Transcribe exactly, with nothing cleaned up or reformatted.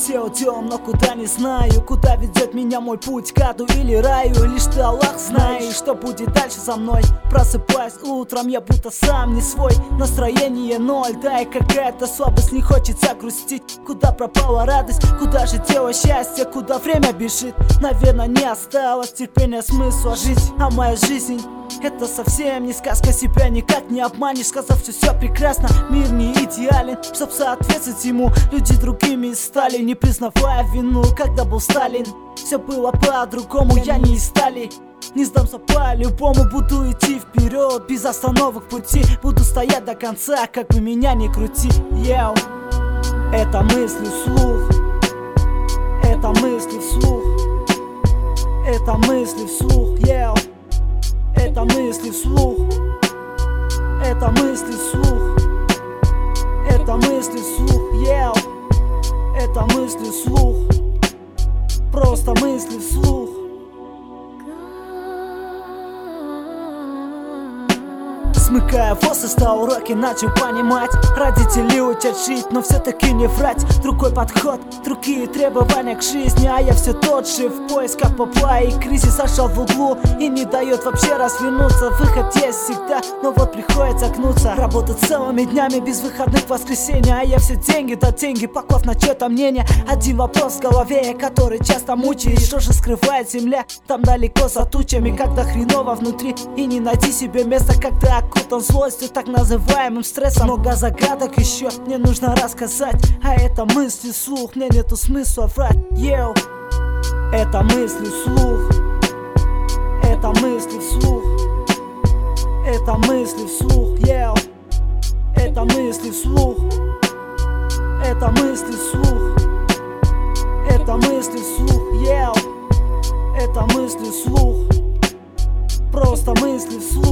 Все уйдем, но куда не знаю. Куда ведет меня мой путь, к аду или раю. Лишь ты, Аллах, знаешь, что будет дальше со мной. Просыпаясь утром, я будто сам не свой. Настроение ноль, да и какая-то слабость. Не хочется грустить. Куда пропала радость, куда же дело счастья, куда время бежит. Наверное, не осталось терпения, смысла жить. А моя жизнь — это совсем не сказка, себя никак не обманешь, сказав, что все прекрасно. Мир не идеален, чтоб соответствовать ему. Люди другими стали, не признавая вину. Когда был Сталин, все было по-другому, я не из стали. Не сдамся по-любому, буду идти вперед, без остановок пути. Буду стоять до конца, как бы меня ни крути. Йоу. Это мысли вслух, это мысли вслух, это мысли вслух, йоу. Это мысли вслух, это мысли вслух, это мысли вслух, йоу. Это мысли вслух, просто мысли вслух. Смыкая волосы, стал уроки, начал понимать. Родители учат жить, но все-таки не врать. Другой подход, другие требования к жизни. А я все тот же, в поисках попла. И кризис зашел в углу и не дает вообще развернуться. Выход есть всегда, но вот приходится гнуться. Работать целыми днями, без выходных в воскресенье. А я все деньги, да деньги, поклав на чье-то мнение. Один вопрос в голове, который часто мучает. Что же скрывает земля там далеко за тучами? Когда хреново внутри и не найти себе места, когда окутан злостью, так называемым стрессом. Много загадок еще мне нужно рассказать. А это мысли вслух, мне нету смысла врать. Йоу. Это мысли вслух, это мысли вслух, это мысли вслух, йоу. Это мысли вслух, это мысли вслух, это мысли вслух, йоу. Это мысли вслух, просто мысли вслух.